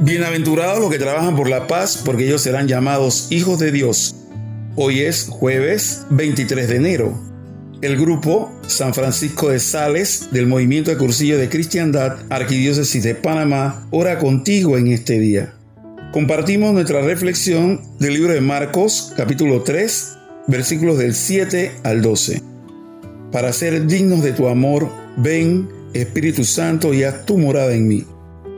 Bienaventurados los que trabajan por la paz, porque ellos serán llamados hijos de Dios. Hoy es jueves 23 de enero. El grupo San Francisco de Sales del Movimiento de Cursillo de Cristiandad, Arquidiócesis de Panamá, ora contigo en este día. Compartimos nuestra reflexión del libro de Marcos, capítulo 3, versículos del 7 al 12. Para ser dignos de tu amor, ven, Espíritu Santo, y haz tu morada en mí.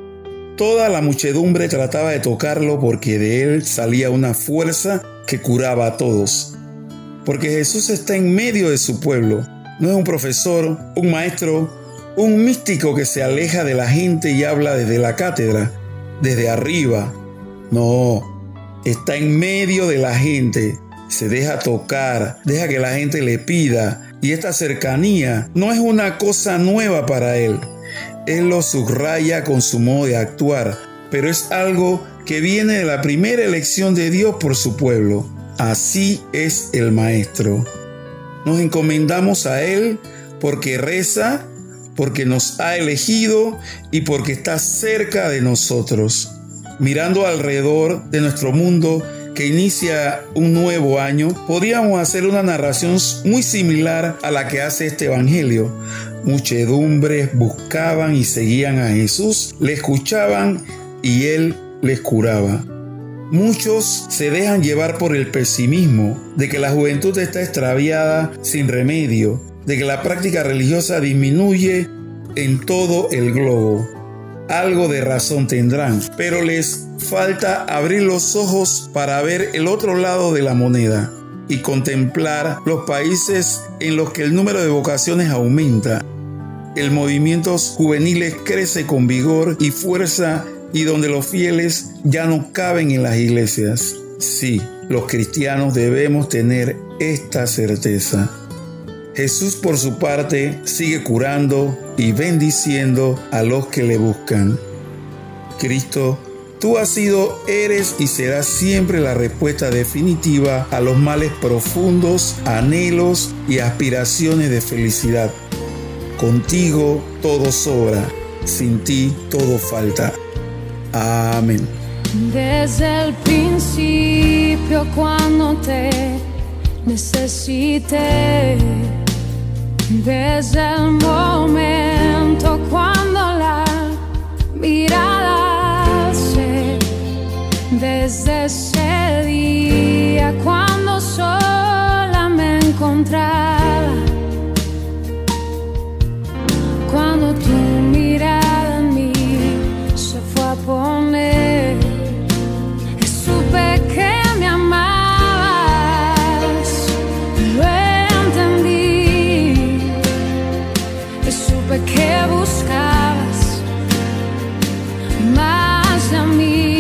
Toda la muchedumbre trataba de tocarlo porque de él salía una fuerza que curaba a todos. Porque Jesús está en medio de su pueblo. No es un profesor, un maestro, un místico que se aleja de la gente y habla desde la cátedra, desde arriba. No, está en medio de la gente. Se deja tocar, deja que la gente le pida. Y esta cercanía no es una cosa nueva para él. Él lo subraya con su modo de actuar, pero es algo que viene de la primera elección de Dios por su pueblo. Así es el Maestro. Nos encomendamos a Él porque reza, porque nos ha elegido y porque está cerca de nosotros. Mirando alrededor de nuestro mundo que inicia un nuevo año, podríamos hacer una narración muy similar a la que hace este evangelio. Muchedumbres buscaban y seguían a Jesús, le escuchaban y Él les curaba. Muchos se dejan llevar por el pesimismo de que la juventud está extraviada sin remedio, de que la práctica religiosa disminuye en todo el globo. Algo de razón tendrán, pero les falta abrir los ojos para ver el otro lado de la moneda y contemplar los países en los que el número de vocaciones aumenta. El movimiento juvenil crece con vigor y fuerza y donde los fieles ya no caben en las iglesias. Sí, los cristianos debemos tener esta certeza. Jesús, por su parte, sigue curando y bendiciendo a los que le buscan. Cristo, tú has sido, eres y serás siempre la respuesta definitiva a los males profundos, anhelos y aspiraciones de felicidad. Contigo todo sobra, sin ti todo falta. Amén. Desde el principio, cuando te necesité, desde el momento cuando la mirada alcé, desde ese día cuando sola me encontraba, cuando tu mirada en mí se fue a poner, supe que me amabas, lo entendí, supe que buscabas más de mí.